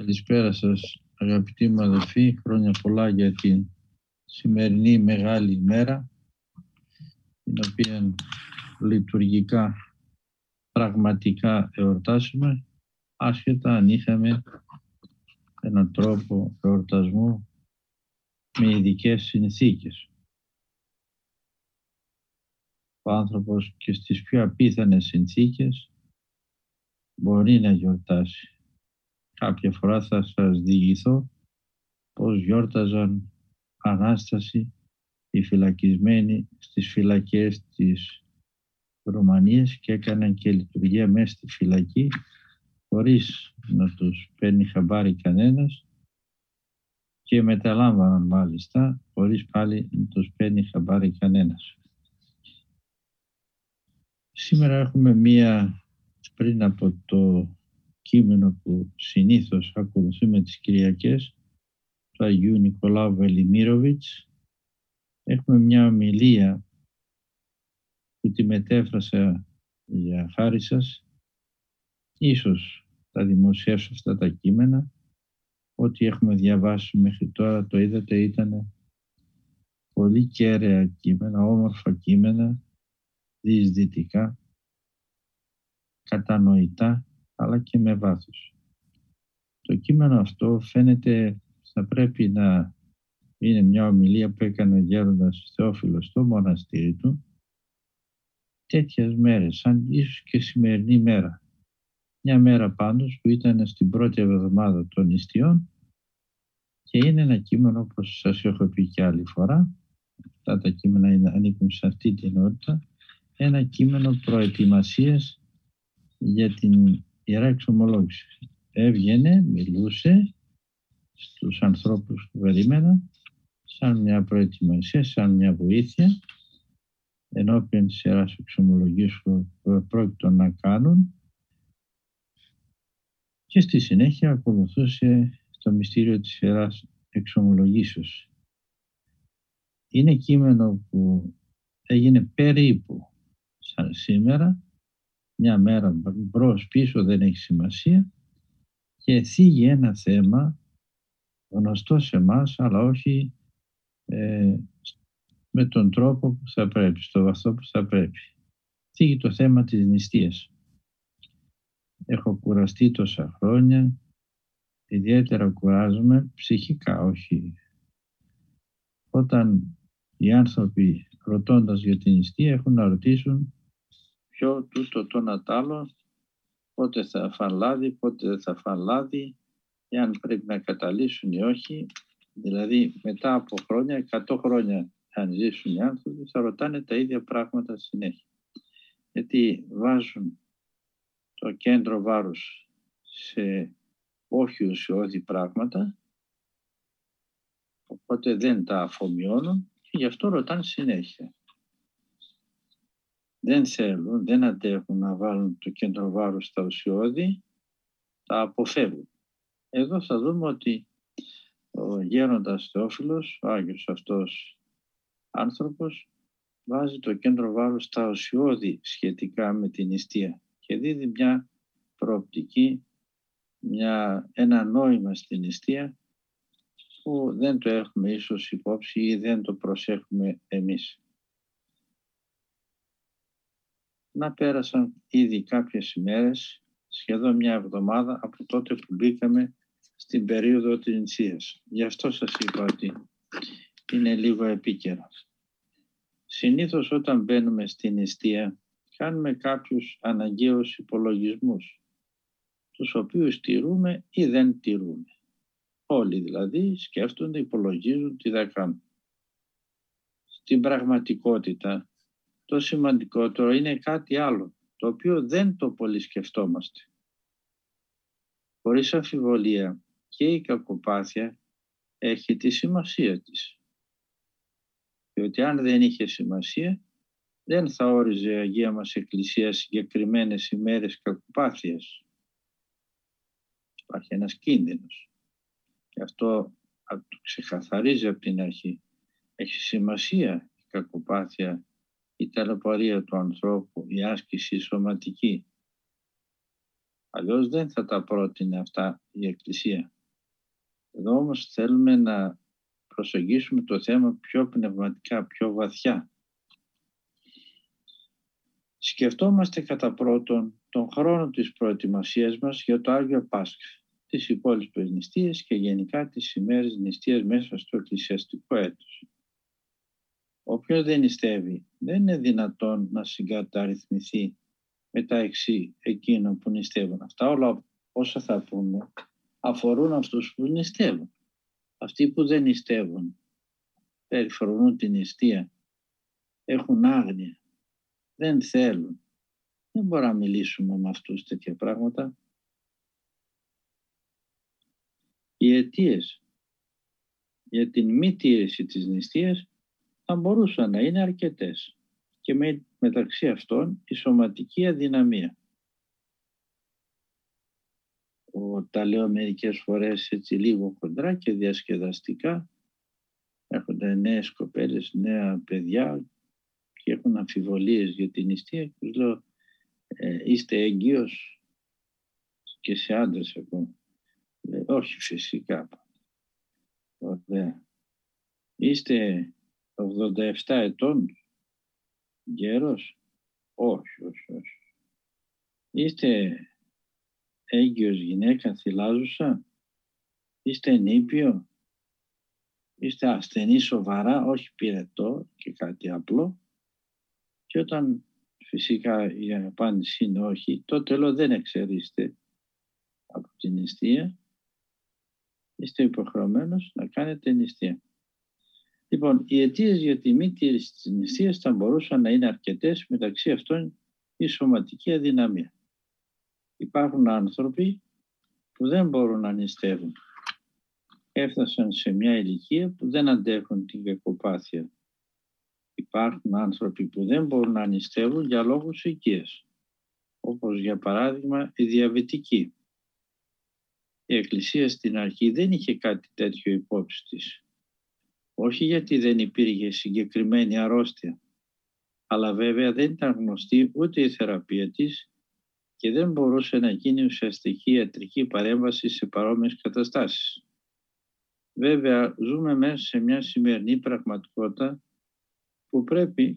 Καλησπέρα σας αγαπητοί μου αδελφοί, χρόνια πολλά για την σημερινή μεγάλη ημέρα, την οποία λειτουργικά πραγματικά εορτάσουμε, άσχετα αν είχαμε έναν τρόπο εορτασμού με ειδικές συνθήκες. Ο άνθρωπος και στις πιο απίθανες συνθήκες μπορεί να γιορτάσει. Κάποια φορά θα σας διηγηθώ πώς γιόρταζαν Ανάσταση οι φυλακισμένοι στις φυλακές της Ρουμανίας και έκαναν και λειτουργία μέσα στη φυλακή χωρίς να τους παίρνει χαμπάρι κανένας και μεταλάμβαναν μάλιστα χωρίς πάλι να τους παίρνει χαμπάρι κανένας. Σήμερα έχουμε πριν από το κείμενο που συνήθως ακολουθούμε τις Κυριακές του Αγίου Νικολάου Βελιμίροβιτς, έχουμε μια ομιλία που τη μετέφρασα για χάρη σας. Ίσως θα δημοσιεύσω αυτά τα κείμενα. Ό,τι έχουμε διαβάσει μέχρι τώρα, το είδατε, ήταν πολύ κέραια κείμενα, όμορφα κείμενα, διεισδυτικά, κατανοητά, αλλά και με βάθος. Το κείμενο αυτό φαίνεται θα πρέπει να είναι μια ομιλία που έκανε ο γέροντας Θεόφιλος στο μοναστήρι του τέτοιες μέρες, σαν ίσως και σημερινή μέρα. Μια μέρα πάντως που ήταν στην πρώτη εβδομάδα των νηστείων και είναι ένα κείμενο, όπως σας έχω πει και άλλη φορά, αυτά τα κείμενα ανήκουν σε αυτή την ενότητα, ένα κείμενο προετοιμασίας για την Ιερά Εξομολόγηση. Έβγαινε, μιλούσε στους ανθρώπους που περίμεναν σαν μια προετοιμασία, σαν μια βοήθεια ενώπιον της Ιεράς Εξομολογίας που πρόκειτο να κάνουν και στη συνέχεια ακολουθούσε το μυστήριο της Ιεράς Εξομολογήσεως. Είναι κείμενο που έγινε περίπου σαν σήμερα, μια μέρα μπρος πίσω, δεν έχει σημασία, και θίγει ένα θέμα γνωστό σε εμάς, αλλά όχι με τον τρόπο που θα πρέπει, στο βαθμό που θα πρέπει. Θίγει το θέμα της νηστείας. Έχω κουραστεί τόσα χρόνια, ιδιαίτερα κουράζομαι ψυχικά, όχι. Όταν οι άνθρωποι ρωτώντας για την νηστεία έχουν να ρωτήσουν ποιο τούτο το νατάλο, πότε θα φαν λάδι, πότε δεν θα φαν λάδι, εάν πρέπει να καταλύσουν ή όχι. Δηλαδή μετά από χρόνια, 100 χρόνια αν ζήσουν οι άνθρωποι, θα ρωτάνε τα ίδια πράγματα συνέχεια. Γιατί βάζουν το κέντρο βάρους σε όχι ουσιώδη πράγματα, οπότε δεν τα αφομοιώνουν και γι' αυτό ρωτάνε συνέχεια. Δεν θέλουν, δεν αντέχουν να βάλουν το κέντρο βάρους στα ουσιώδη, τα αποφεύγουν. Εδώ θα δούμε ότι ο γέροντας Θεόφιλος, ο Άγιος αυτός άνθρωπος, βάζει το κέντρο βάρους στα ουσιώδη σχετικά με την νηστεία και δίδει μια προοπτική, ένα νόημα στην νηστεία που δεν το έχουμε ίσως υπόψη ή δεν το προσέχουμε εμείς. Να πέρασαν ήδη κάποιες ημέρες, σχεδόν μια εβδομάδα από τότε που μπήκαμε στην περίοδο της νηστείας. Γι' αυτό σας είπα ότι είναι λίγο επίκαιρο. Συνήθως όταν μπαίνουμε στην νηστεία κάνουμε κάποιους αναγκαίους υπολογισμούς, τους οποίους τηρούμε ή δεν τηρούμε. Όλοι δηλαδή σκέφτονται, υπολογίζουν τι θα κάνουν. Στην πραγματικότητα το σημαντικότερο είναι κάτι άλλο, το οποίο δεν το πολύ σκεφτόμαστε. Χωρίς αμφιβολία και η κακοπάθεια έχει τη σημασία της. Διότι αν δεν είχε σημασία, δεν θα όριζε η Αγία μας Εκκλησία συγκεκριμένες ημέρες κακοπάθειας. Υπάρχει ένας κίνδυνος. Και αυτό το ξεκαθαρίζει από την αρχή. Έχει σημασία η κακοπάθεια, η ταλαιπωρία του ανθρώπου, η άσκηση σωματική. Αλλιώς δεν θα τα πρότεινε αυτά η Εκκλησία. Εδώ όμως θέλουμε να προσεγγίσουμε το θέμα πιο πνευματικά, πιο βαθιά. Σκεφτόμαστε κατά πρώτον τον χρόνο της προετοιμασίας μας για το Άγιο Πάσχα, τις υπόλοιπες νηστείες και γενικά τις ημέρες νηστείας μέσα στο εκκλησιαστικό έτος. Όποιος δεν νηστεύει, δεν είναι δυνατόν να συγκαταρρυθμιστεί μεταξύ εκείνων που νηστεύουν. Αυτά όλα όσα θα πούμε αφορούν αυτούς που νηστεύουν. Αυτοί που δεν νηστεύουν, περιφρονούν την νηστεία, έχουν άγνοια, δεν θέλουν. Δεν μπορούμε να μιλήσουμε με αυτούς τέτοια πράγματα. Οι αιτίες για την μη τήρηση της νηστείας θα μπορούσαν να είναι αρκετές και μεταξύ αυτών η σωματική αδυναμία. Τα λέω μερικές φορές έτσι λίγο χοντρά και διασκεδαστικά. Έρχονται νέες κοπέλες, νέα παιδιά και έχουν αμφιβολίες για την νηστεία και τους λέω είστε έγκυος και σε άντρες ακόμα. Όχι φυσικά. Ωραία. Είστε 87 ετών γέρος. Όχι. Είστε έγκυος γυναίκα θυλάζουσα. Είστε νήπιο. Είστε ασθενή σοβαρά, όχι πυρετό και κάτι απλό. Και όταν φυσικά η απάντηση είναι όχι, τότε λέω δεν εξαιρείστε από την νηστεία. Είστε υποχρεωμένος να κάνετε νηστεία. Λοιπόν, οι αιτίες για τη μη τήρηση της νηστείας θα μπορούσαν να είναι αρκετές, μεταξύ αυτών η σωματική αδυναμία. Υπάρχουν άνθρωποι που δεν μπορούν να νηστεύουν. Έφτασαν σε μια ηλικία που δεν αντέχουν την κακοπάθεια. Υπάρχουν άνθρωποι που δεν μπορούν να νηστεύουν για λόγους οικίας, όπως για παράδειγμα οι διαβητικοί. Η Εκκλησία στην αρχή δεν είχε κάτι τέτοιο υπόψη της. Όχι γιατί δεν υπήρχε συγκεκριμένη αρρώστια, αλλά βέβαια δεν ήταν γνωστή ούτε η θεραπεία της και δεν μπορούσε να γίνει ουσιαστική ιατρική παρέμβαση σε παρόμοιες καταστάσεις. Βέβαια ζούμε μέσα σε μια σημερινή πραγματικότητα που πρέπει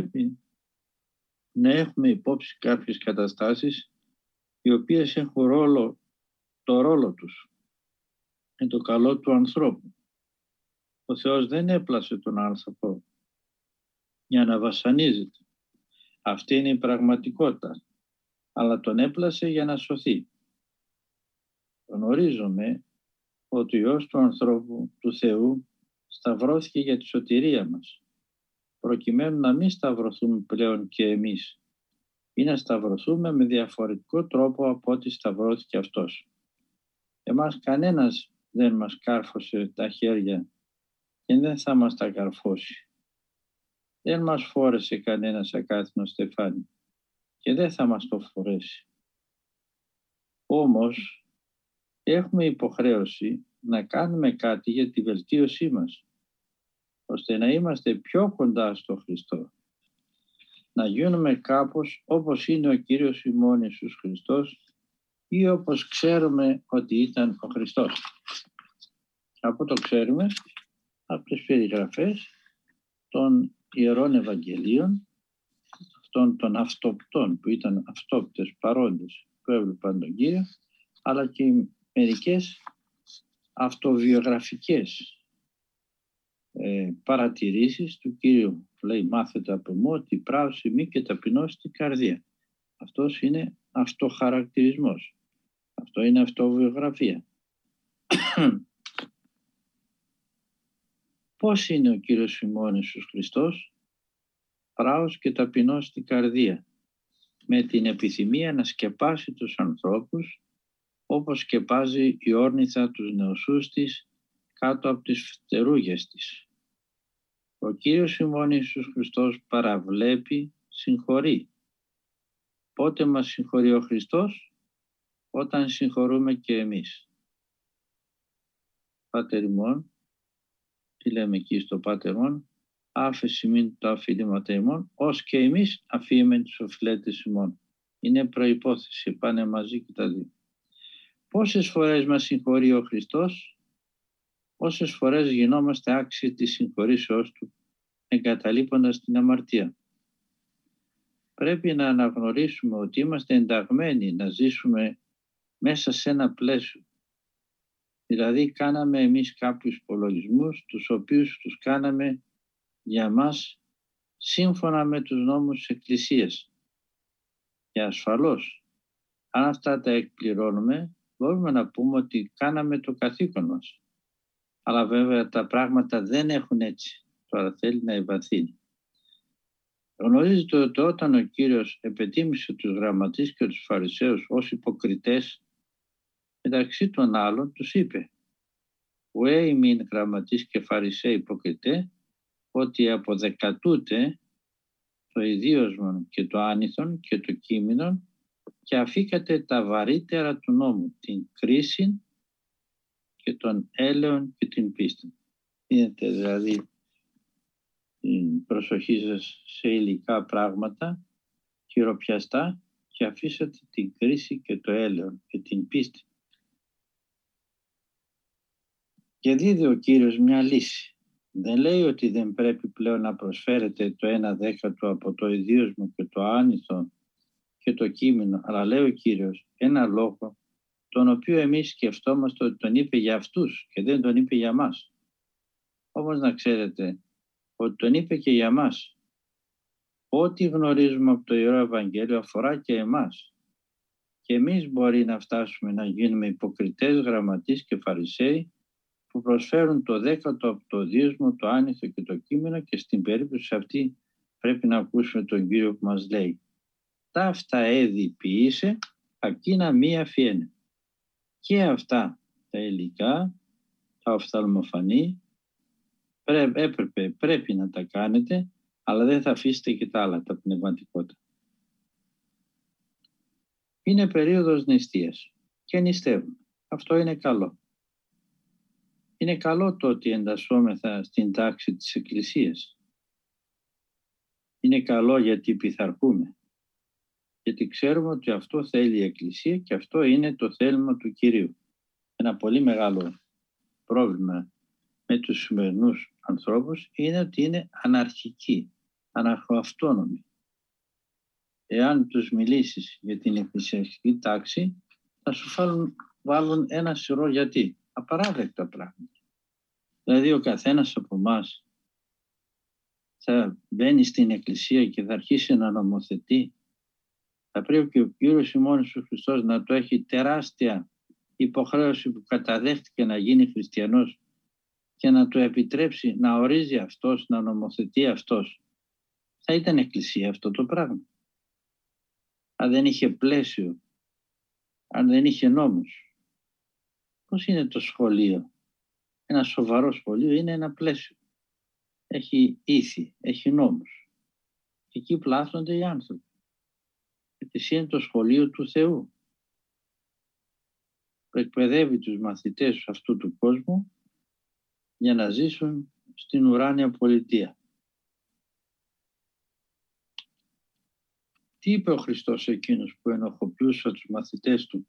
να έχουμε υπόψη κάποιες καταστάσεις οι οποίες έχουν το ρόλο τους με το καλό του ανθρώπου. Ο Θεός δεν έπλασε τον άνθρωπο για να βασανίζεται. Αυτή είναι η πραγματικότητα. Αλλά τον έπλασε για να σωθεί. Γνωρίζουμε ότι ο Υιός του ανθρώπου, του Θεού, σταυρώθηκε για τη σωτηρία μας, προκειμένου να μην σταυρωθούμε πλέον και εμείς ή να σταυρωθούμε με διαφορετικό τρόπο από ό,τι σταυρώθηκε Αυτός. Εμάς κανένας δεν μας κάρφωσε τα χέρια και δεν θα μας τα καρφώσει. Δεν μας φόρεσε κανένας ακάθινο στεφάνι και δεν θα μας το φορέσει. Όμως έχουμε υποχρέωση να κάνουμε κάτι για τη βελτίωσή μας, ώστε να είμαστε πιο κοντά στο Χριστό. Να γίνουμε κάπως όπως είναι ο Κύριος ημών Ιησούς Χριστός ή όπως ξέρουμε ότι ήταν ο Χριστός. Από το ξέρουμε από τις περιγραφές των Ιερών Ευαγγελίων, αυτών των αυτοπτών που ήταν αυτόπτες παρόντες που έβλεπαν τον Κύριο, αλλά και μερικές αυτοβιογραφικές παρατηρήσεις του Κύριου. Λέει μάθετε από μου ότι πράωση μη και ταπεινώσει την καρδία. Αυτός είναι αυτοχαρακτηρισμός. Αυτό είναι αυτοβιογραφία. Πώς είναι ο Κύριος ημών Ιησούς Χριστός? Πράος και ταπεινός στην καρδία, με την επιθυμία να σκεπάσει τους ανθρώπους όπως σκεπάζει η όρνηθα τους νεοσούς της κάτω από τις φτερούγες της. Ο Κύριος ημών Ιησούς Χριστός παραβλέπει, συγχωρεί. Πότε μας συγχωρεί ο Χριστός? Όταν συγχωρούμε και εμείς. Πάτερ ημών, τι λέμε εκεί στο Πάτερ ημών, άφεση μην τα αφιλήματα ημών, ως και εμείς αφήμεν τους οφειλέτες ημών. Είναι προϋπόθεση, πάνε μαζί και τα δύο. Πόσες φορές μας συγχωρεί ο Χριστός, όσες φορές γινόμαστε άξιοι της συγχωρήσεώς Του, εγκαταλείποντας την αμαρτία. Πρέπει να αναγνωρίσουμε ότι είμαστε ενταγμένοι να ζήσουμε μέσα σε ένα πλαίσιο. Δηλαδή κάναμε εμείς κάποιους υπολογισμούς, τους οποίους τους κάναμε για μας σύμφωνα με τους νόμους της Εκκλησίας. Και ασφαλώς, αν αυτά τα εκπληρώνουμε, μπορούμε να πούμε ότι κάναμε το καθήκον μας. Αλλά βέβαια τα πράγματα δεν έχουν έτσι. Τώρα θέλει να ευαθύνει. Γνωρίζετε ότι όταν ο Κύριος επετίμησε τους γραμματείς και τους Φαρισαίους ως υποκριτές, μεταξύ των άλλων τους είπε «Ουέ ημίν γραμματείς και Φαρισαίοι υποκριτέ, ότι αποδεκατούτε το ιδίωσμον και το άνηθον και το κείμενον και αφήκατε τα βαρύτερα του νόμου, την κρίση και τον έλεον και την πίστη». Δίνετε δηλαδή την προσοχή σας σε υλικά πράγματα χειροπιαστά και αφήσατε την κρίση και το έλεον και την πίστη. Και δίδει ο Κύριος μια λύση. Δεν λέει ότι δεν πρέπει πλέον να προσφέρετε το 1/10 από το ιδίωσμο και το άνηθο και το κείμενο, αλλά λέει ο Κύριος ένα λόγο τον οποίο εμείς σκεφτόμαστε ότι τον είπε για αυτούς και δεν τον είπε για μας. Όμως να ξέρετε ότι τον είπε και για μας. Ό,τι γνωρίζουμε από το Ιερό Ευαγγέλιο αφορά και εμάς. Και εμείς μπορεί να φτάσουμε να γίνουμε υποκριτές, γραμματείς και φαρισαίοι που προσφέρουν το 10ο από το δίωσμο, το άνηθο και το κείμενο, και στην περίπτωση αυτή πρέπει να ακούσουμε τον Κύριο που μας λέει «Τα αυτά έδι ποιήσε, ακίνα μία φιένε». Και αυτά τα υλικά, τα οφθαλμοφανή, πρέπει να τα κάνετε, αλλά δεν θα αφήσετε και τα άλλα, τα πνευματικότητα. Είναι περίοδος νηστείας και νηστεύουμε. Αυτό είναι καλό. Είναι καλό το ότι εντασσόμεθα στην τάξη της Εκκλησίας. Είναι καλό γιατί πειθαρχούμε. Γιατί ξέρουμε ότι αυτό θέλει η Εκκλησία και αυτό είναι το θέλημα του Κυρίου. Ένα πολύ μεγάλο πρόβλημα με τους σημερινούς ανθρώπους είναι ότι είναι αναρχικοί, αναρχοαυτόνομοι. Εάν τους μιλήσεις για την εκκλησιαστική τάξη, θα σου βάλουν ένα σωρό γιατί. Απαράδεκτα πράγματα. Δηλαδή ο καθένας από εμάς θα μπαίνει στην Εκκλησία και θα αρχίσει να νομοθετεί. Θα πρέπει και ο Κύριος ημώνης ο Χριστός να το έχει τεράστια υποχρέωση που καταδέχτηκε να γίνει χριστιανός και να του επιτρέψει να ορίζει αυτός, να νομοθετεί αυτός. Θα ήταν Εκκλησία αυτό το πράγμα. Αν δεν είχε πλαίσιο, αν δεν είχε νόμους. Πώς είναι το σχολείο? Ένα σοβαρό σχολείο είναι ένα πλαίσιο. Έχει ήθη, έχει νόμους. Εκεί πλάθονται οι άνθρωποι. Γιατί είναι το σχολείο του Θεού. Που εκπαιδεύει τους μαθητές αυτού του κόσμου για να ζήσουν στην ουράνια πολιτεία. Τι είπε ο Χριστός εκείνος που ενοχοποιούσε τους μαθητές του?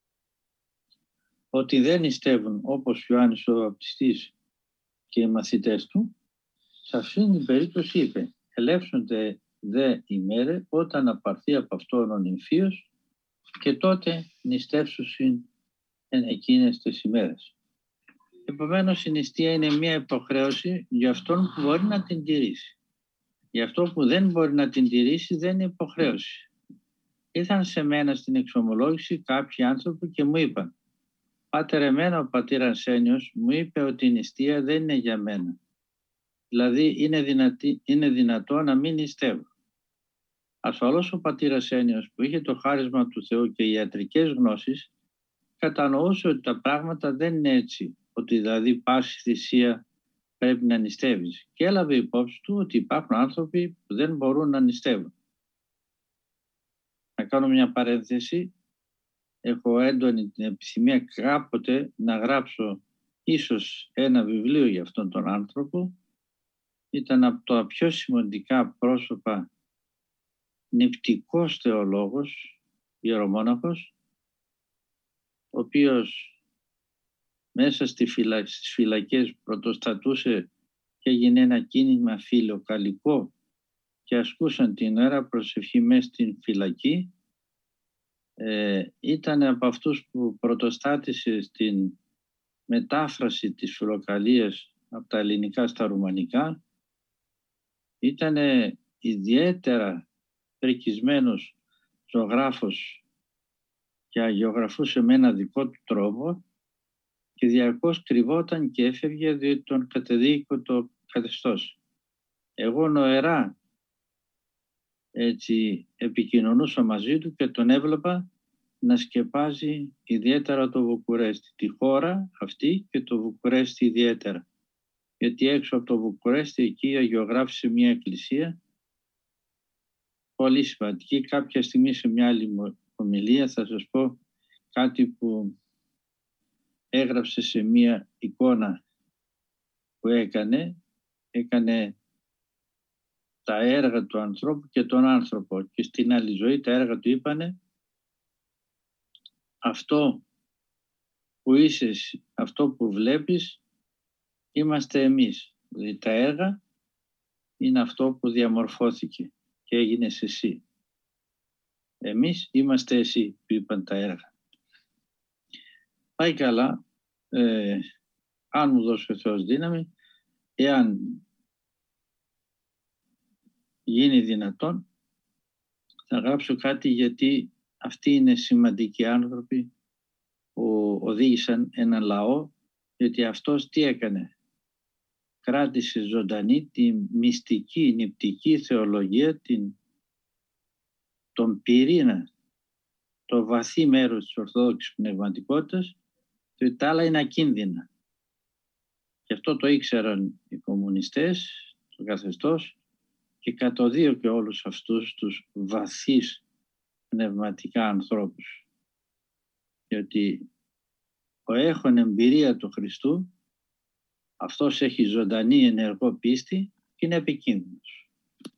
Ότι δεν νηστεύουν όπως Ιωάννης ο Βαπτιστής και οι μαθητές του. Σε αυτήν την περίπτωση είπε «Ελεύσονται δε ημέρε όταν απαρθεί από αυτόν ο νυμφίος και τότε νηστεύσουσιν εν εκείνες τις ημέρες». Επομένως η νηστεία είναι μια υποχρέωση για αυτόν που μπορεί να την τηρήσει. Για αυτό που δεν μπορεί να την τηρήσει δεν είναι υποχρέωση. Ήρθαν σε μένα στην εξομολόγηση κάποιοι άνθρωποι και μου είπαν «Πάτερ, εμένα ο πατήρ Αρσένιος μου είπε ότι η νηστεία δεν είναι για μένα. Δηλαδή είναι δυνατό να μην νηστεύω». Ασφαλώς ο πατήρ Αρσένιος που είχε το χάρισμα του Θεού και ιατρικές γνώσεις κατανοούσε ότι τα πράγματα δεν είναι έτσι. Ότι δηλαδή πάση θυσία πρέπει να νηστεύεις. Και έλαβε υπόψη του ότι υπάρχουν άνθρωποι που δεν μπορούν να νηστεύουν. Να κάνω μια παρένθεση. Έχω έντονη την επιθυμία κάποτε να γράψω ίσως ένα βιβλίο για αυτόν τον άνθρωπο. Ήταν από τα πιο σημαντικά πρόσωπα, νηπτικός θεολόγος, ιερομόναχος, ο οποίος μέσα στις φυλακές πρωτοστατούσε και έγινε ένα κίνημα φιλοκαλικό και ασκούσαν την Ιερά Προσευχή μέσα στην φυλακή. Ήταν από αυτούς που πρωτοστάτησε στην μετάφραση της φιλοκαλίας από τα ελληνικά στα ρουμανικά. Ήταν ιδιαίτερα πρικισμένος ζωγράφος και αγιογραφούσε με ένα δικό του τρόπο και διαρκώς κρυβόταν και έφευγε διότι τον κατεδίκο το καθεστώς. Εγώ νοερά έτσι επικοινωνούσα μαζί του και τον έβλεπα να σκεπάζει ιδιαίτερα το Βουκουρέστι, τη χώρα αυτή και το Βουκουρέστι ιδιαίτερα. Γιατί έξω από το Βουκουρέστι εκεί αγιογράφησε μια εκκλησία πολύ σημαντική. Κάποια στιγμή σε μια άλλη ομιλία θα σας πω κάτι που έγραψε σε μια εικόνα που έκανε τα έργα του ανθρώπου και τον άνθρωπο και στην άλλη ζωή τα έργα του είπανε αυτό που είσαι, αυτό που βλέπεις είμαστε εμείς. Δηλαδή τα έργα είναι αυτό που διαμορφώθηκε και έγινες εσύ. Εμείς είμαστε εσύ, που είπαν τα έργα. Πάει καλά, αν μου δώσει ο Θεός δύναμη, εάν γίνει δυνατόν, θα γράψω κάτι γιατί αυτοί είναι σημαντικοί άνθρωποι που οδήγησαν ένα λαό, γιατί αυτός τι έκανε. Κράτησε ζωντανή τη μυστική, νηπτική θεολογία, τον πυρήνα, το βαθύ μέρος της Ορθόδοξης πνευματικότητας, και τα άλλα είναι ακίνδυνα. Και αυτό το ήξεραν οι κομμουνιστές, το καθεστώς, και κατοδίωκε όλους αυτούς τους βαθύς πνευματικά ανθρώπους. Γιατί ο έχων εμπειρία του Χριστού, αυτός έχει ζωντανή ενεργό πίστη και είναι επικίνδυνος.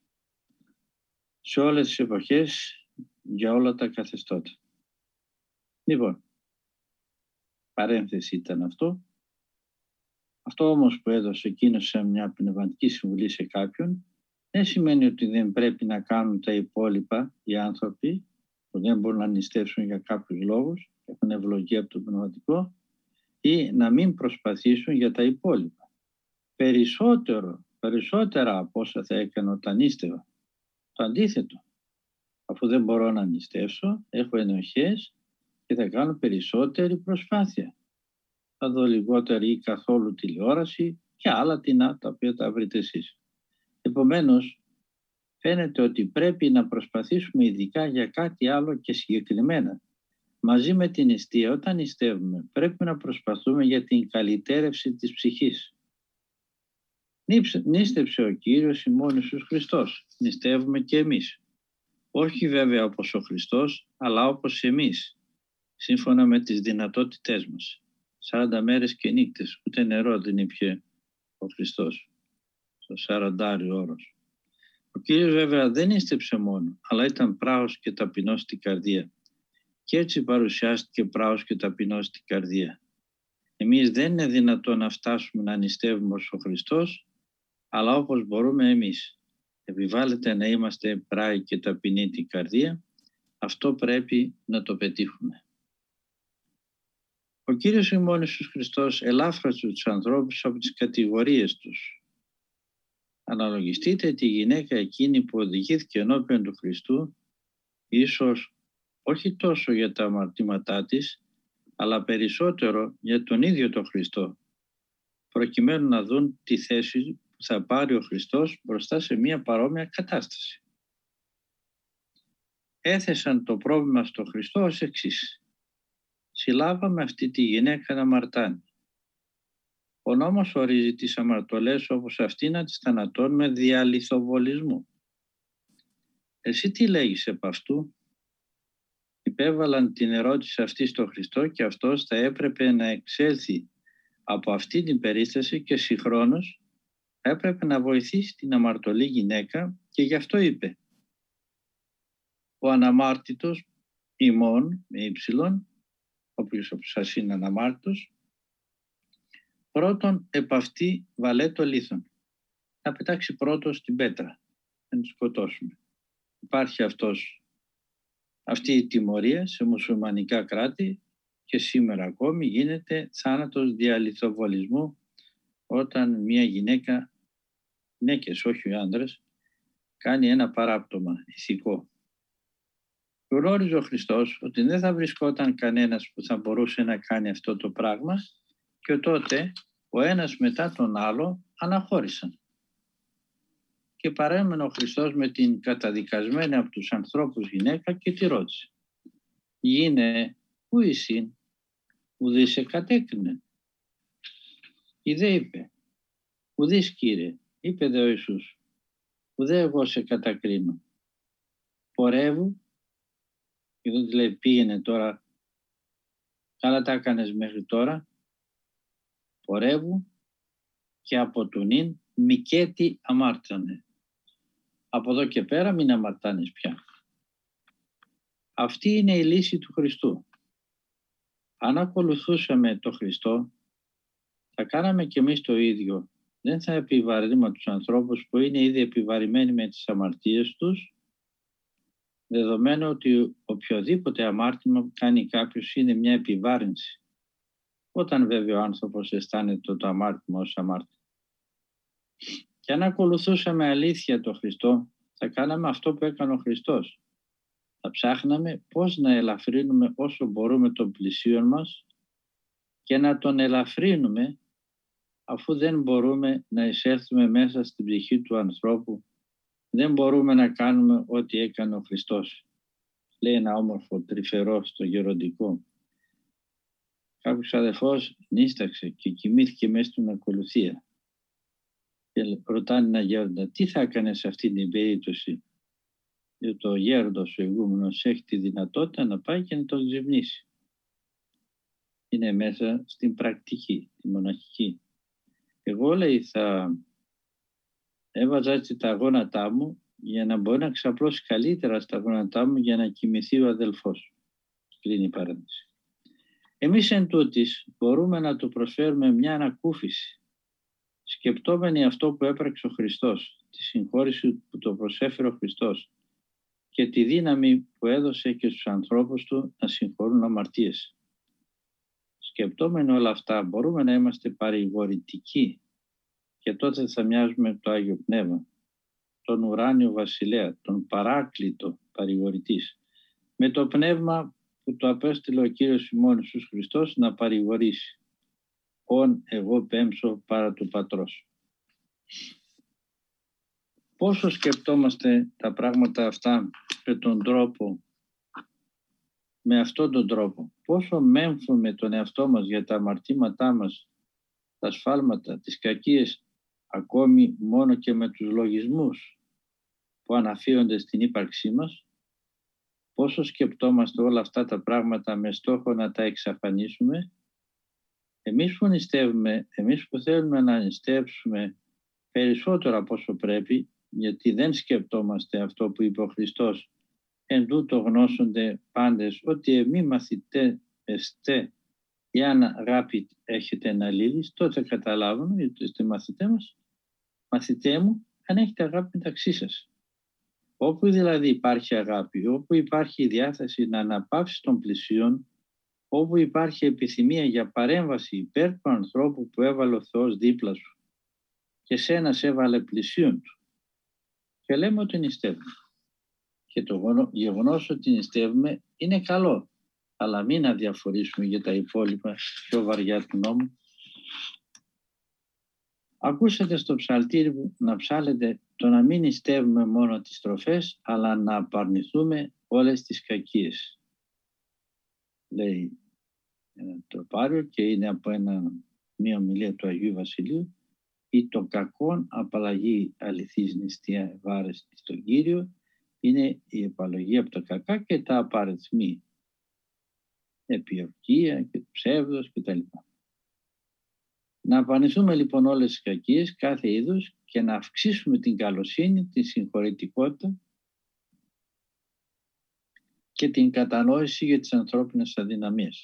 Σε όλες τις εποχές, για όλα τα καθεστώτα. Λοιπόν, παρένθεση ήταν αυτό. Αυτό όμως που έδωσε εκείνος σε μια πνευματική συμβουλή σε κάποιον, δεν σημαίνει ότι δεν πρέπει να κάνουν τα υπόλοιπα οι άνθρωποι που δεν μπορούν να νηστεύσουν για κάποιους λόγους, έχουν ευλογία από το πνευματικό, ή να μην προσπαθήσουν για τα υπόλοιπα. Περισσότερα από όσα θα έκανα όταν νήστευα. Το αντίθετο. Αφού δεν μπορώ να νηστεύσω, έχω ενοχές και θα κάνω περισσότερη προσπάθεια. Θα δω λιγότερη ή καθόλου τηλεόραση και άλλα τινά τα οποία τα βρείτε εσείς. Επομένως, φαίνεται ότι πρέπει να προσπαθήσουμε ειδικά για κάτι άλλο και συγκεκριμένα. Μαζί με την νηστεία, όταν νηστεύουμε, πρέπει να προσπαθούμε για την καλυτέρευση της ψυχής. Νήστεψε ο Κύριος ημών Ιησούς Χριστός. Νηστεύουμε και εμείς. Όχι βέβαια όπως ο Χριστός, αλλά όπως εμείς, σύμφωνα με τις δυνατότητές μας. 40 μέρες και νύχτες, ούτε νερό δεν ήπιε ο Χριστός, στο 40 ώρος. Ο Κύριος βέβαια δεν νήστεψε μόνο, αλλά ήταν πράος και ταπεινός στην καρδία. Και έτσι παρουσιάστηκε πράος και ταπεινός στην καρδία. Εμείς δεν είναι δυνατόν να φτάσουμε να νηστεύουμε ως ο Χριστός, αλλά όπως μπορούμε εμείς. Επιβάλλεται να είμαστε πράοι και ταπεινοί την καρδία. Αυτό πρέπει να το πετύχουμε. Ο Κύριος ημών Ιησούς Χριστός ελάφρασε τους ανθρώπους από τις κατηγορίες τους. Αναλογιστείτε τη γυναίκα εκείνη που οδηγήθηκε ενώπιον του Χριστού, ίσως όχι τόσο για τα αμαρτήματά της, αλλά περισσότερο για τον ίδιο τον Χριστό, προκειμένου να δουν τη θέση που θα πάρει ο Χριστός μπροστά σε μια παρόμοια κατάσταση. Έθεσαν το πρόβλημα στο Χριστό ως εξής. Συλλάβαμε αυτή τη γυναίκα να αμαρτάνει. Ο νόμος ορίζει τις αμαρτωλές όπως αυτήν τις θανατώνουμε δια λιθοβολισμού. Εσύ τι λέγεις επ' αυτού? Υπέβαλαν την ερώτηση αυτή στο Χριστό και αυτός θα έπρεπε να εξέλθει από αυτή την περίσταση και συγχρόνως έπρεπε να βοηθήσει την αμαρτωλή γυναίκα και γι' αυτό είπε: ο αναμάρτητος ημών με ύψιλον, όποιος από σας είναι αναμάρτητος, πρώτον επ' αυτή βαλέτο λίθον. Να πετάξει πρώτος την πέτρα, να τον σκοτώσουμε. Υπάρχει αυτή η τιμωρία σε μουσουλμανικά κράτη και σήμερα ακόμη γίνεται θάνατος δια λιθοβολισμού όταν μια γυναίκα, γυναίκες όχι άντρες, κάνει ένα παράπτωμα ηθικό. Γνώριζε ο Χριστός ότι δεν θα βρισκόταν κανένας που θα μπορούσε να κάνει αυτό το πράγμα και τότε ο ένας μετά τον άλλο αναχώρησαν. Και παρέμενε ο Χριστός με την καταδικασμένη από τους ανθρώπους γυναίκα και τη ρώτησε: «Γίνε, πού εισήν, ουδή σε κατέκρινε?» Η δε είπε: «Ουδής, Κύριε», είπε δε ο Ιησούς, «ουδέ εγώ σε κατακρίνω. Πορεύου», και εδώ τη λέει πήγαινε τώρα, καλά τα έκανες μέχρι τώρα, «πορεύου και από του νυν μικέτι αμάρτανε». Από εδώ και πέρα μην αμαρτάνεις πια. Αυτή είναι η λύση του Χριστού. Αν ακολουθούσαμε το Χριστό, θα κάναμε και εμείς το ίδιο. Δεν θα επιβαρύνουμε τους ανθρώπους που είναι ήδη επιβαρημένοι με τις αμαρτίες τους, δεδομένου ότι οποιοδήποτε αμάρτημα κάνει κάποιος είναι μια επιβάρυνση. Όταν βέβαια ο άνθρωπος αισθάνεται το αμάρτημα ως αμάρτημα. Και αν ακολουθούσαμε αλήθεια το Χριστό, θα κάναμε αυτό που έκανε ο Χριστός. Θα ψάχναμε πώς να ελαφρύνουμε όσο μπορούμε τον πλησίον μας και να τον ελαφρύνουμε αφού δεν μπορούμε να εισέλθουμε μέσα στην ψυχή του ανθρώπου. Δεν μπορούμε να κάνουμε ό,τι έκανε ο Χριστός. Λέει ένα όμορφο τρυφερό στο γεροντικό. Κάποιος αδελφός νίσταξε και κοιμήθηκε μέσα στην ακολουθία. Και ρωτάνε ένα γέροντα, τι θα έκανε σε αυτή την περίπτωση? Διότι ο γέροντος ο ηγούμενος έχει τη δυνατότητα να πάει και να τον ξυπνήσει. Είναι μέσα στην πρακτική, τη μοναχική. Εγώ, λέει, θα έβαζα έτσι τα γόνατά μου για να μπορεί να ξαπλώσει καλύτερα στα γόνατά μου για να κοιμηθεί ο αδελφός. Κλείνει η παρένθεση. Εμείς εν τούτης μπορούμε να του προσφέρουμε μια ανακούφιση, σκεπτόμενοι αυτό που έπραξε ο Χριστός, τη συγχώρηση που το προσέφερε ο Χριστός και τη δύναμη που έδωσε και στους ανθρώπους του να συγχωρούν αμαρτίες. Σκεπτόμενοι όλα αυτά μπορούμε να είμαστε παρηγορητικοί και τότε θα μοιάζουμε το Άγιο Πνεύμα, τον ουράνιο βασιλέα, τον παράκλητο παρηγορητής, με το πνεύμα που το απέστειλε ο Κύριος ημών Ιησούς Χριστός να παρηγορήσει. «Ον εγώ πέμψω παρά του Πατρός». Πόσο σκεπτόμαστε τα πράγματα αυτά με τον τρόπο, με αυτόν τον τρόπο, πόσο μέμφουμε τον εαυτό μας για τα αμαρτήματά μας, τα σφάλματα, τις κακίες, ακόμη μόνο και με τους λογισμούς που αναφύονται στην ύπαρξή μας, πόσο σκεπτόμαστε όλα αυτά τα πράγματα με στόχο να τα εξαφανίσουμε. Εμείς που νηστεύουμε, εμείς που θέλουμε να νηστεύσουμε περισσότερο από όσο πρέπει, γιατί δεν σκεπτόμαστε αυτό που είπε ο Χριστός, εν τούτο γνώσονται πάντες ότι εμείς μαθητέ εστέ, εάν αγάπη έχετε να λύγεις, τότε καταλάβουν, γιατί είστε μαθητέ μας, μαθητέ μου, αν έχετε αγάπη μεταξύ σας. Όπου δηλαδή υπάρχει αγάπη, όπου υπάρχει η διάθεση να αναπαύσει των πλησίων, όπου υπάρχει επιθυμία για παρέμβαση υπέρ του ανθρώπου που έβαλε ο Θεός δίπλα σου και σένα σε έβαλε πλησίον του, και λέμε ότι νηστεύουμε. Και το γεγονός ότι νηστεύουμε είναι καλό, αλλά μην αδιαφορήσουμε για τα υπόλοιπα πιο βαριά του νόμου. Ακούσατε στο ψαλτήρι να ψάλετε το να μην νηστεύουμε μόνο τις τροφές, αλλά να απαρνηθούμε όλες τις κακίες. Λέει ένα τροπάριο και είναι από μια ομιλία του Αγίου Βασιλείου, ή το κακόν απαλλαγή αληθής νηστεία ευάρεστη στον Κύριο, είναι η επαλλαγή από τα κακά και τα απαριθμοί, επιορκία και ψεύδος κτλ. Να απαρνηθούμε λοιπόν όλες τις κακίες, κάθε είδους, και να αυξήσουμε την καλοσύνη, τη συγχωρητικότητα και την κατανόηση για τις ανθρώπινες αδυναμίες.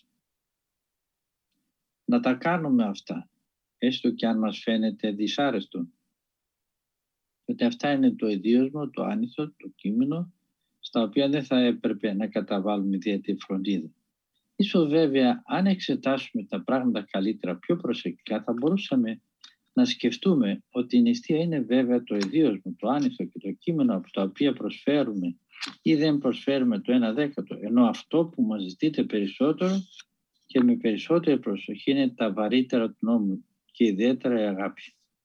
Να τα κάνουμε αυτά, έστω και αν μας φαίνεται δυσάρεστο. Γιατί αυτά είναι το ιδίωσμο, το άνηθο, το κείμενο, στα οποία δεν θα έπρεπε να καταβάλουμε ιδιαίτερη φροντίδα. Ίσως βέβαια, αν εξετάσουμε τα πράγματα καλύτερα, πιο προσεκτικά, θα μπορούσαμε να σκεφτούμε ότι η νηστεία είναι βέβαια το ιδίωσμο, το άνηθο και το κείμενο από τα οποία προσφέρουμε ή δεν προσφέρουμε το 1/10, ενώ αυτό που μας ζητείτε περισσότερο και με περισσότερη προσοχή είναι τα βαρύτερα του νόμου και ιδιαίτερα η αγάπη.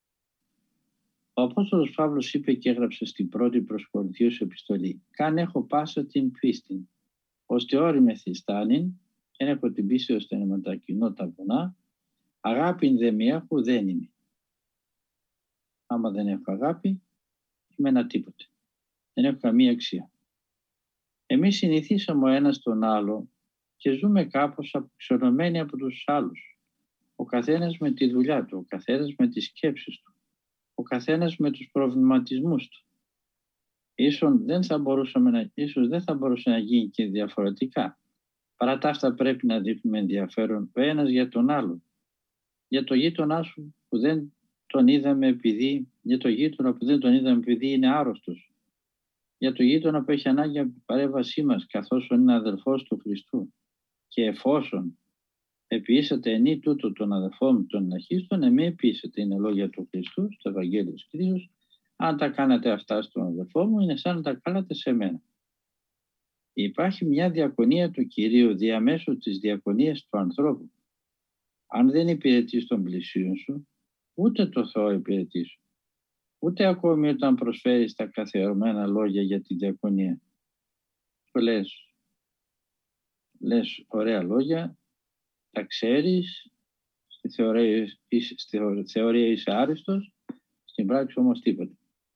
Ο Απόστολος Παύλος είπε και έγραψε στην πρώτη προς Κορινθίους επιστολή: «Καν έχω πάσα την πίστη, ώστε όριμη θυστάνην, και έχω την πίστη ώστε να μετακινώ τα βουνά, αγάπην δε μη έχω δεν είναι». Άμα δεν έχω αγάπη, είμαι ένα τίποτε. Δεν έχω καμία αξία. Εμείς συνηθίσαμε ο ένας τον άλλο και ζούμε κάπως αποξενωμένοι από τους άλλους. Ο καθένας με τη δουλειά του, ο καθένας με τις σκέψεις του, ο καθένας με τους προβληματισμούς του. Ίσως δεν θα μπορούσε να γίνει και διαφορετικά. Παρά τα αυτά πρέπει να δείχνουμε ενδιαφέρον ο ένας για τον άλλο. Για το γείτονά σου που δεν τον είδαμε για το γείτονα που δεν τον είδαμε επειδή είναι άρρωστος. Για το γείτονα που έχει ανάγκη από την παρέμβασή μας, καθώς είναι αδελφός του Χριστού. Και εφόσον επιήσατε ενή τούτο τον αδελφό μου τον ελαχίστων, εμεί επιήσατε, είναι λόγια του Χριστού στο Ευαγγέλιο της Κρίσεως. Αν τα κάνατε αυτά στον αδελφό μου, είναι σαν να τα κάνατε σε μένα. Υπάρχει μια διακονία του Κυρίου διαμέσου της διακονίας του ανθρώπου. Αν δεν υπηρετείς τον πλησίον σου, ούτε το Θεό υπηρετείς. Ούτε ακόμη όταν προσφέρεις τα καθιερωμένα λόγια για τη διακονία. Λες ωραία λόγια, τα ξέρεις, στη θεωρία είσαι άριστος, στην πράξη όμως τίποτα.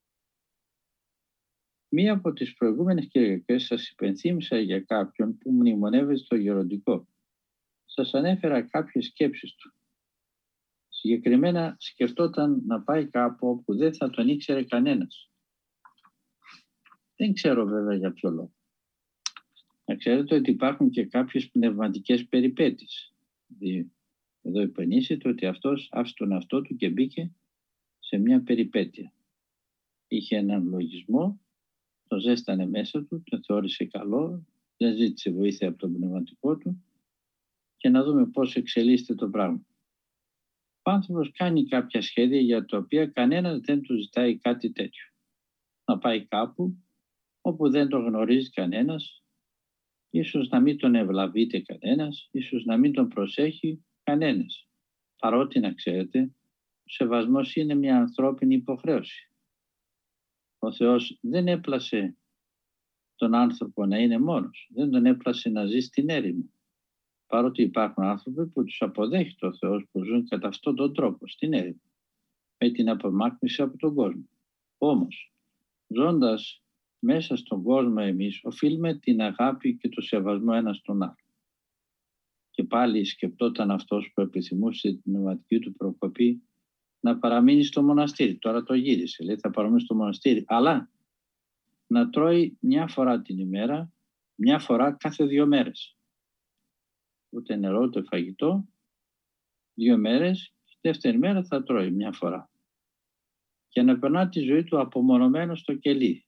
Μία από τις προηγούμενες Κυριακές σας υπενθύμισα για κάποιον που μνημονεύεται στο γεροντικό. Σας ανέφερα κάποιες σκέψεις του. Συγκεκριμένα σκεφτόταν να πάει κάπου όπου δεν θα τον ήξερε κανένας. Δεν ξέρω βέβαια για ποιο λόγο. Να ξέρετε ότι υπάρχουν και κάποιες πνευματικές περιπέτειες. Εδώ υπενήσεται ότι αυτός άφησε τον εαυτό του και μπήκε σε μια περιπέτεια. Είχε έναν λογισμό, το ζέστανε μέσα του, το θεώρησε καλό, δεν ζήτησε βοήθεια από τον πνευματικό του και να δούμε πώς εξελίσσεται το πράγμα. Ο άνθρωπος κάνει κάποια σχέδια για τα οποία κανένας δεν του ζητάει κάτι τέτοιο. Να πάει κάπου όπου δεν τον γνωρίζει κανένας, ίσως να μην τον ευλαβείται κανένας, ίσως να μην τον προσέχει κανένας. Παρότι να ξέρετε, ο σεβασμός είναι μια ανθρώπινη υποχρέωση. Ο Θεός δεν έπλασε τον άνθρωπο να είναι μόνος, δεν τον έπλασε να ζει στην έρημο. Παρότι υπάρχουν άνθρωποι που τους αποδέχεται ο Θεός που ζουν κατά αυτόν τον τρόπο στην έρημο, με την απομάκρυνση από τον κόσμο. Όμως, ζώντας μέσα στον κόσμο εμείς, οφείλουμε την αγάπη και το σεβασμό ένας στον άλλο. Και πάλι σκεπτόταν αυτός που επιθυμούσε την πνευματική του προκοπή να παραμείνει στο μοναστήρι. Τώρα το γύρισε, λέει θα παραμείνει στο μοναστήρι, αλλά να τρώει μια φορά την ημέρα, μια φορά κάθε 2 μέρες. Ούτε νερό, ούτε φαγητό, 2 μέρες, τη δεύτερη μέρα θα τρώει μια φορά. Και να περνά τη ζωή του απομονωμένο στο κελί.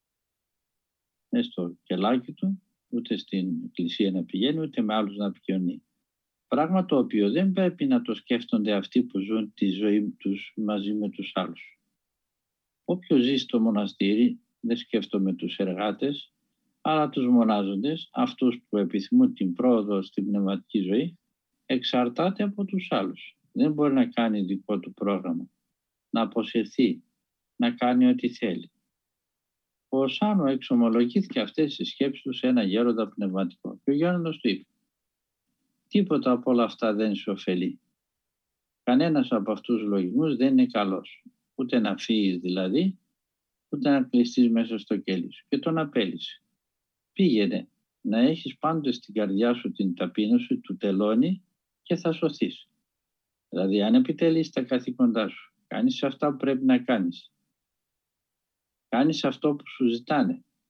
Στο κελάκι του, ούτε στην εκκλησία να πηγαίνει, ούτε με άλλους να επικοινωνεί. Πράγμα το οποίο δεν πρέπει να το σκέφτονται αυτοί που ζουν τη ζωή τους μαζί με τους άλλους. Όποιος ζει στο μοναστήρι, δεν σκέφτομαι τους εργάτες, αλλά τους μονάζοντες, αυτούς που επιθυμούν την πρόοδο στην πνευματική ζωή, εξαρτάται από τους άλλους. Δεν μπορεί να κάνει δικό του πρόγραμμα, να αποσυρθεί, να κάνει ό,τι θέλει. Ο Σάνο εξομολογήθηκε αυτές τις σκέψεις του σε ένα γέροντα πνευματικό και ο γέροντας του είπε: «Τίποτα από όλα αυτά δεν σε ωφελεί. Κανένας από αυτούς τους λογισμούς δεν είναι καλός. Ούτε να φύγεις δηλαδή, ούτε να κλειστείς μέσα στο κέλι σου». Και τον απέλησε. «Πήγαινε να έχεις πάντοτε στην καρδιά σου την ταπείνωση του τελώνει και θα σωθείς». Δηλαδή αν επιτελείς τα καθήκοντά σου, κάνεις αυτά που πρέπει να κάνεις, κάνεις αυτό που σου ζητάνε,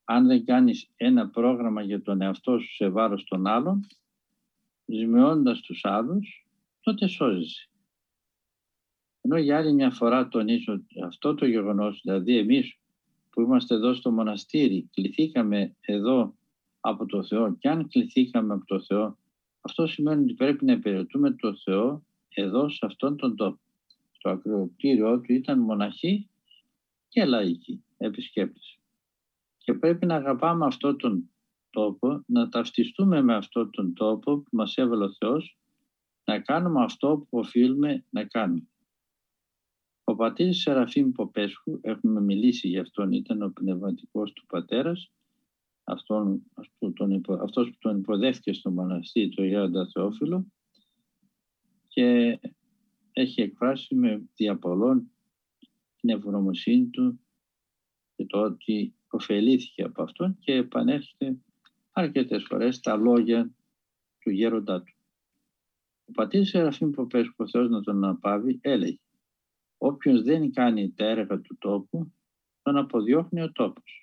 αν δεν κάνεις ένα πρόγραμμα για τον εαυτό σου σε βάρος των άλλων, ζημιώνοντας τους άλλους, τότε σώζεσαι. Ενώ για άλλη μια φορά τονίζω αυτό το γεγονός, δηλαδή εμείς που είμαστε εδώ στο μοναστήρι, κληθήκαμε εδώ από το Θεό, και αν κληθήκαμε από το Θεό, αυτό σημαίνει ότι πρέπει να υπηρετούμε το Θεό εδώ σε αυτόν τον τόπο. Στο ακροκτήριό του ήταν μοναχοί και λαϊκοί επισκέπτες. Και πρέπει να αγαπάμε αυτόν τον τόπο, να ταυτιστούμε με αυτόν τον τόπο που μας έβαλε ο Θεός, να κάνουμε αυτό που οφείλουμε να κάνουμε. Ο πατήρ Σεραφείμ Ποπέσχου, έχουμε μιλήσει για αυτόν, ήταν ο πνευματικός του πατέρας, αυτός που τον υποδέχθηκε στο μοναστήρι, το Γέροντα Θεόφιλο, και έχει εκφράσει με διαπολών την ευγνωμοσύνη του και το ότι ωφελήθηκε από αυτόν, και επανέρχεται αρκετές φορές τα λόγια του γέροντά του. Ο πατήρ Σεραφείμ Ποπέσχου, ο Θεός να τον αναπαύει, έλεγε: όποιος δεν κάνει τα έργα του τόπου, τον αποδιώχνει ο τόπος.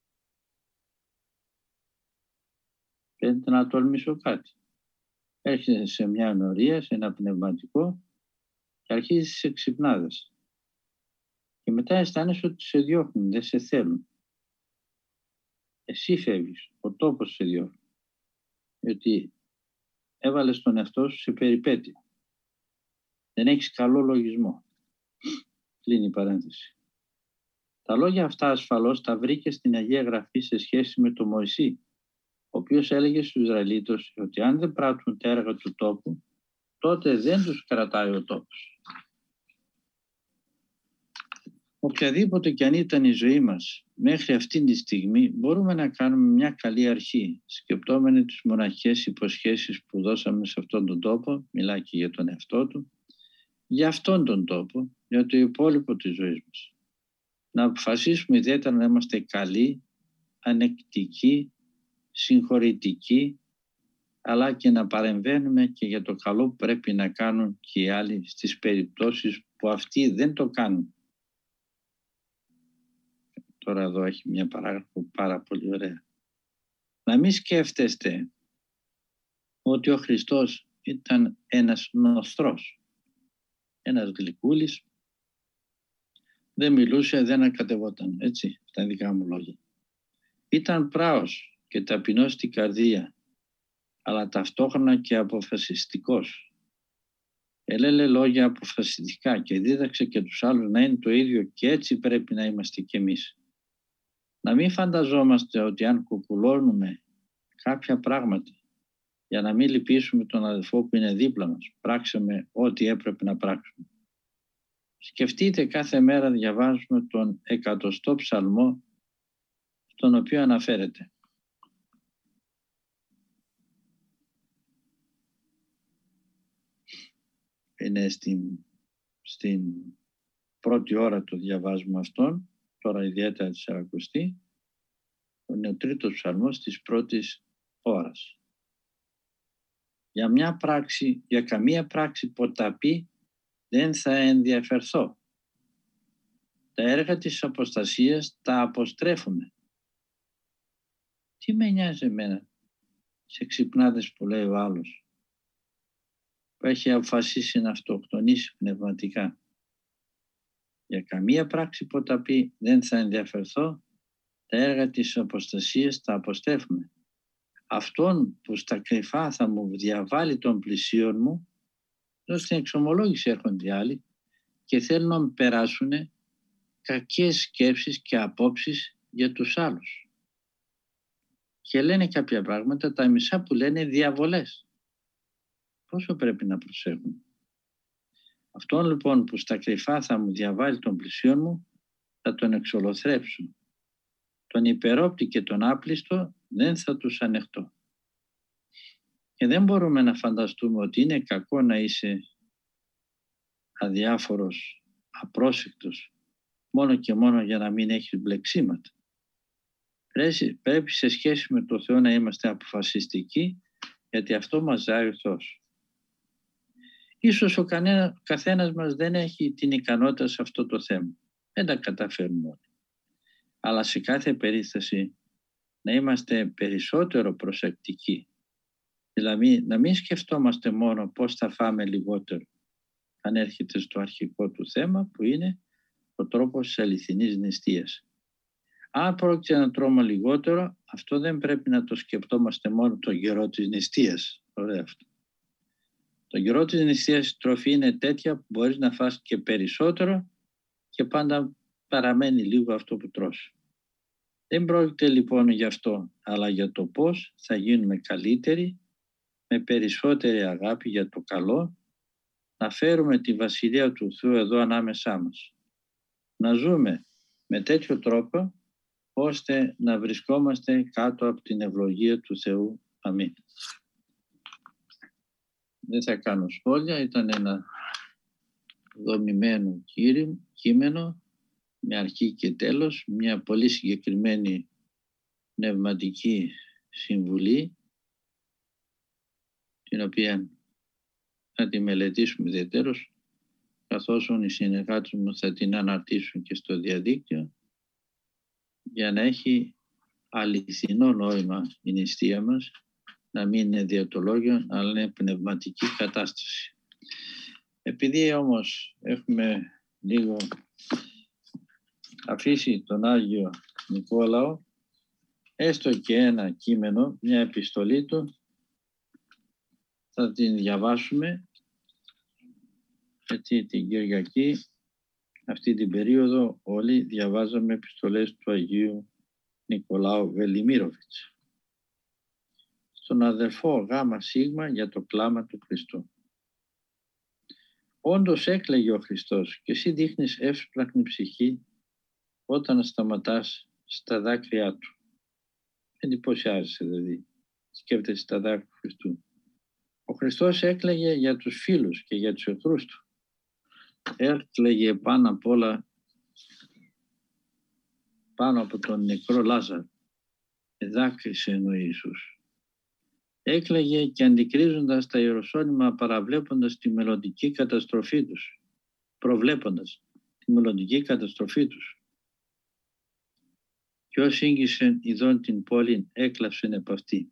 Φαίνεται να τολμήσω κάτι. Έρχεσαι σε μια ενορία, σε ένα πνευματικό, και αρχίζεις σε ξυπνάδες. Και μετά αισθάνεσαι ότι σε διώχνουν, δεν σε θέλουν. Εσύ φεύγεις, ο τόπος σε διώχνει. Διότι έβαλες τον εαυτό σου σε περιπέτεια. Δεν έχεις καλό λογισμό. Κλείνει η παρένθεση. Τα λόγια αυτά ασφαλώς τα βρήκε στην Αγία Γραφή σε σχέση με τον Μωυσή, ο οποίος έλεγε στους Ισραηλίτες ότι αν δεν πράττουν τα έργα του τόπου, τότε δεν τους κρατάει ο τόπος. Οποιαδήποτε κι αν ήταν η ζωή μας μέχρι αυτήν τη στιγμή, μπορούμε να κάνουμε μια καλή αρχή, σκεπτόμενοι τις μοναχικές υποσχέσεις που δώσαμε σε αυτόν τον τόπο, μιλάει και για τον εαυτό του, για αυτόν τον τόπο, για το υπόλοιπο της ζωής μας. Να αποφασίσουμε ιδιαίτερα να είμαστε καλοί, ανεκτικοί, συγχωρητικοί, αλλά και να παρεμβαίνουμε και για το καλό που πρέπει να κάνουν και οι άλλοι στις περιπτώσεις που αυτοί δεν το κάνουν. Τώρα εδώ έχει μια παράγραφο πάρα πολύ ωραία. Να μην σκέφτεστε ότι ο Χριστός ήταν ένας νοθρός, ένας γλυκούλης, δεν μιλούσε, δεν ακατευόταν, έτσι, τα δικά μου λόγια. Ήταν πράος και ταπεινός στην καρδία, αλλά ταυτόχρονα και αποφασιστικός. Ελέλε λόγια αποφασιστικά και δίδαξε και τους άλλους να είναι το ίδιο, και έτσι πρέπει να είμαστε κι εμείς. Να μην φανταζόμαστε ότι αν κουκουλώνουμε κάποια πράγματα για να μην λυπήσουμε τον αδελφό που είναι δίπλα μας, πράξαμε ό,τι έπρεπε να πράξουμε. Σκεφτείτε, κάθε μέρα διαβάζουμε τον 100ο ψαλμό, στον οποίο αναφέρεται: είναι στην πρώτη ώρα το διαβάζουμε αυτόν, τώρα ιδιαίτερα τη Σαρακοστή, είναι ο 3ος ψαλμός της πρώτης ώρας. Για μια πράξη, για καμία πράξη ποταπή δεν θα ενδιαφερθώ. Τα έργα της αποστασίας τα αποστρέφουμε. Τι με νοιάζει εμένα σε ξυπνάδες που λέει ο άλλος, που έχει αποφασίσει να αυτοκτονήσει πνευματικά. Για καμία πράξη ποταπή δεν θα ενδιαφερθώ, τα έργα της αποστασίας τα αποστρέφουμε. Αυτόν που στα κρυφά θα μου διαβάλει των πλησίων μου, εδώ στην εξομολόγηση έρχονται οι άλλοι και θέλουν να μου περάσουν κακές σκέψεις και απόψεις για τους άλλους. Και λένε κάποια πράγματα, τα μισά που λένε διαβολές. Πόσο πρέπει να προσέχουν. Αυτόν λοιπόν που στα κρυφά θα μου διαβάλει των πλησίων μου, θα τον εξολοθρέψω. Τον υπερόπτη και τον άπλιστο δεν θα τους ανεχτώ. Και δεν μπορούμε να φανταστούμε ότι είναι κακό να είσαι αδιάφορος, απρόσεκτος, μόνο και μόνο για να μην έχεις μπλεξίματα. Πρέπει σε σχέση με το Θεό να είμαστε αποφασιστικοί, γιατί αυτό μας ζάει ο Θεός. Ίσως ο καθένας μας δεν έχει την ικανότητα σε αυτό το θέμα. Δεν τα καταφέρνουμε όλοι. Αλλά σε κάθε περίσταση να είμαστε περισσότερο προσεκτικοί. Δηλαδή να μην σκεφτόμαστε μόνο πώς θα φάμε λιγότερο, αν έρχεται στο αρχικό του θέμα που είναι ο τρόπος της αληθινής νηστείας. Αν πρόκειται να τρώμε λιγότερο, αυτό δεν πρέπει να το σκεπτόμαστε μόνο τον καιρό της νηστείας. Ωραία αυτό. Τον καιρό της νηστείας η τροφή είναι τέτοια που μπορείς να φας και περισσότερο και πάντα παραμένει λίγο αυτό που τρως. Δεν πρόκειται λοιπόν γι' αυτό, αλλά για το πώς θα γίνουμε καλύτεροι, με περισσότερη αγάπη για το καλό, να φέρουμε τη Βασιλεία του Θεού εδώ ανάμεσά μας. Να ζούμε με τέτοιο τρόπο, ώστε να βρισκόμαστε κάτω από την ευλογία του Θεού. Αμήν. Δεν θα κάνω σχόλια, ήταν ένα δομημένο κείμενο, με αρχή και τέλος, μια πολύ συγκεκριμένη πνευματική συμβουλή, την οποία θα τη μελετήσουμε ιδιαιτέρως, καθώς οι συνεργάτες μου θα την αναρτήσουν και στο διαδίκτυο, για να έχει αληθινό νόημα η νηστεία μας, να μην είναι διαιτολόγιο, αλλά είναι πνευματική κατάσταση. Επειδή όμως έχουμε λίγο αφήσει τον Άγιο Νικόλαο, έστω και ένα κείμενο, μια επιστολή του, θα την διαβάσουμε, γιατί την Κυριακή, αυτή την περίοδο, όλοι διαβάζαμε επιστολές του Αγίου Νικολάου Βελιμίροβιτς. Στον αδελφό Γάμα Σίγμα για το κλάμα του Χριστού. Όντως έκλαιγε ο Χριστός και εσύ δείχνεις εύσπλαχνη ψυχή όταν σταματάς στα δάκρυά του. Εντυπωσιάζεσαι δηλαδή, σκέφτεσαι στα δάκρυα του Χριστού. Ο Χριστός έκλαιγε για τους φίλους και για τους εχθρούς του. Έκλαιγε πάνω απ' όλα, πάνω από τον νεκρό Λάζαρο. Δάκρυσε ο Ιησούς. Έκλαιγε και αντικρίζοντας τα Ιεροσόλυμα, παραβλέποντας τη μελλοντική καταστροφή τους. Προβλέποντας τη μελλοντική καταστροφή τους. Και όσοι ήγγισεν ειδών την πόλη, έκλαψεν επ' αυτή.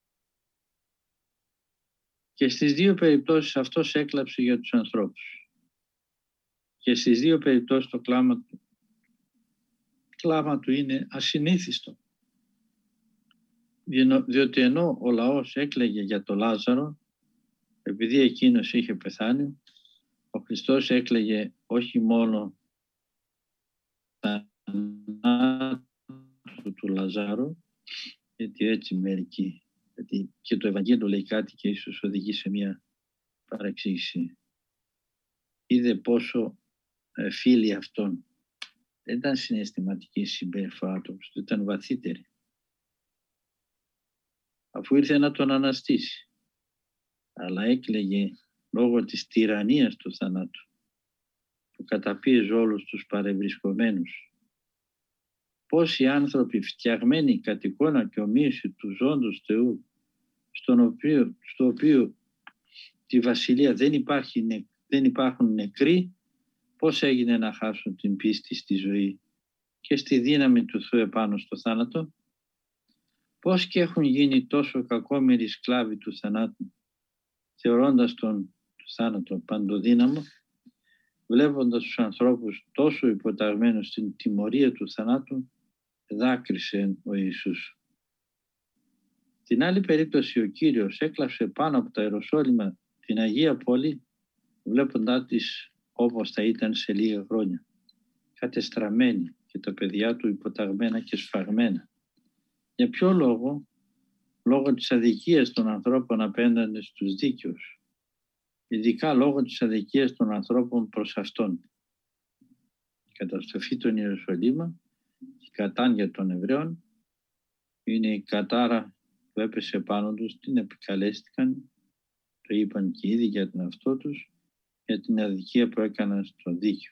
Και στις δύο περιπτώσεις αυτός έκλαψε για τους ανθρώπους. Και στις δύο περιπτώσεις το κλάμα του είναι ασυνήθιστο. Διότι ενώ ο λαός έκλαιγε για τον Λάζαρο, επειδή εκείνος είχε πεθάνει, ο Χριστός έκλαιγε όχι μόνο του Λαζάρου, γιατί έτσι μερικοί, γιατί και το Ευαγγέλιο λέει κάτι και ίσως οδηγεί σε μια παρεξήγηση. Είδε πόσο φίλοι αυτών. Δεν ήταν συναισθηματική συμπεριφορά του, ήταν βαθύτερη. Αφού ήρθε να τον αναστήσει, αλλά έκλαιγε λόγω της τυραννίας του θανάτου, που καταπίεζε όλους τους παρευρισκομένους. Πόσοι άνθρωποι φτιαγμένοι κατ' εικόνα και ομοίωση του ζώντος Θεού, στο οποίο τη βασιλεία δεν υπάρχουν νεκροί, πώς έγινε να χάσουν την πίστη στη ζωή και στη δύναμη του Θεού επάνω στο θάνατο. Πώς και έχουν γίνει τόσο κακόμοιροι σκλάβοι του θανάτου, θεωρώντας τον θάνατο παντοδύναμο, βλέποντας τους ανθρώπους τόσο υποταγμένους στην τιμωρία του θανάτου, δάκρυσε ο Ιησούς. Την άλλη περίπτωση ο Κύριος έκλαψε πάνω από τα Ιεροσόλυμα την Αγία Πόλη, βλέποντάς της όπως θα ήταν σε λίγα χρόνια, κατεστραμμένη και τα παιδιά του υποταγμένα και σφαγμένα. Για ποιο λόγο? Λόγω της αδικίας των ανθρώπων απέναντι στους δίκαιους. Ειδικά λόγω της αδικίας των ανθρώπων προς αυτόν. Η καταστροφή των Ιεροσολύμα, η κατάνοια των Εβραίων, είναι η κατάρα που έπεσε πάνω τους, την επικαλέστηκαν, το είπαν και ήδη για τον εαυτό τους, για την αδικία που έκαναν στο δίκαιο.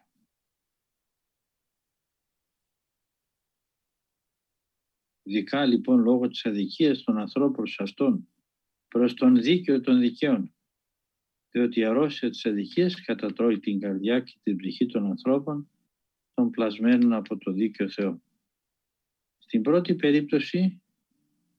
Ειδικά λοιπόν λόγω της αδικίας των ανθρώπων σε αυτόν, προς τον δίκαιο των δικαίων, διότι η αρρώστια της αδικίας κατατρώει την καρδιά και την ψυχή των ανθρώπων, των πλασμένων από το δίκαιο Θεό. Στην πρώτη περίπτωση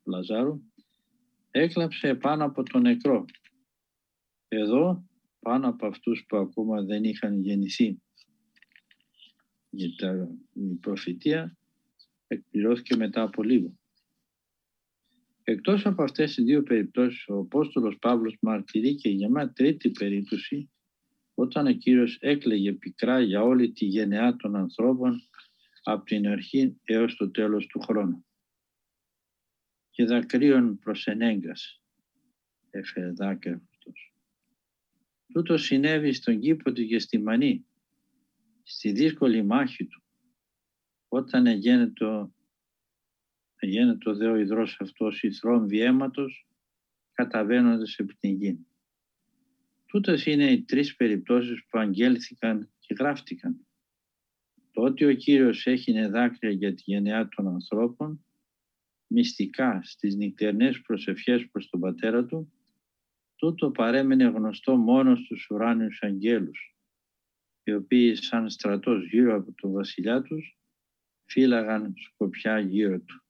του Λαζάρου, έκλαψε πάνω από τον νεκρό. Εδώ, πάνω από αυτούς που ακόμα δεν είχαν γεννηθεί. Γιατί η προφητεία εκπληρώθηκε μετά από λίγο. Εκτός από αυτές τις δύο περιπτώσεις, ο Απόστολος Παύλος μαρτυρεί και για μια τρίτη περίπτωση, όταν ο Κύριος έκλαιγε πικρά για όλη τη γενεά των ανθρώπων από την αρχή έως το τέλος του χρόνου. Και δακρύων προς ενέγκας έφερε δάκρυα αυτός. Τούτο συνέβη στον κήπο του Γεστημανή, στη δύσκολη μάχη του, όταν εγένετο δε ο υδρός αυτός η θρόμβη αίματος, καταβαίνοντας επί την γη. Τούτες είναι οι τρεις περιπτώσεις που αγγέλθηκαν και γράφτηκαν. Το ότι ο Κύριος έχινε δάκρυα για τη γενεά των ανθρώπων, μυστικά στις νυχτερινές προσευχές προς τον Πατέρα του, τούτο παρέμενε γνωστό μόνο στους ουράνιους αγγέλους, οι οποίοι σαν στρατός γύρω από τον βασιλιά τους φύλαγαν σκοπιά γύρω του.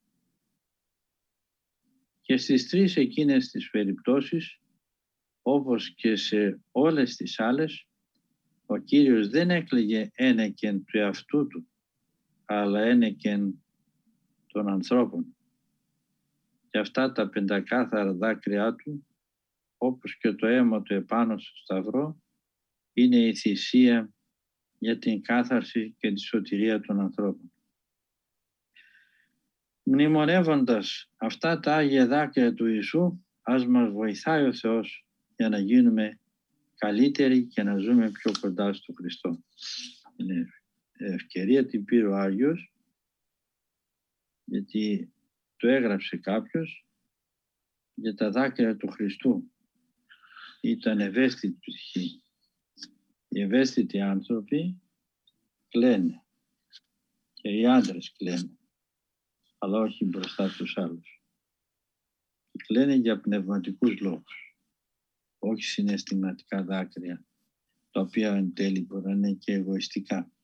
Και στις τρεις εκείνες τις περιπτώσεις, όπως και σε όλες τις άλλες, ο Κύριος δεν έκλαιγε ένεκεν του εαυτού του, αλλά ένεκεν των ανθρώπων. Και αυτά τα πεντακάθαρα δάκρυά του, όπως και το αίμα του επάνω στο σταυρό, είναι η θυσία για την κάθαρση και τη σωτηρία των ανθρώπων. Μνημονεύοντας αυτά τα Άγια δάκρυα του Ιησού, ας μας βοηθάει ο Θεός για να γίνουμε καλύτεροι και να ζούμε πιο κοντά στο Χριστό. Είναι ευκαιρία την πήρε ο Άγιος, γιατί το έγραψε κάποιος για τα δάκρυα του Χριστού. Ήταν ευαίσθητη ψυχή. Οι ευαίσθητοι άνθρωποι κλαίνε και οι άντρες κλαίνε, αλλά όχι μπροστά στους άλλους. Και κλαίνε για πνευματικούς λόγους, όχι συναισθηματικά δάκρυα, τα οποία εν τέλει μπορεί να είναι και εγωιστικά.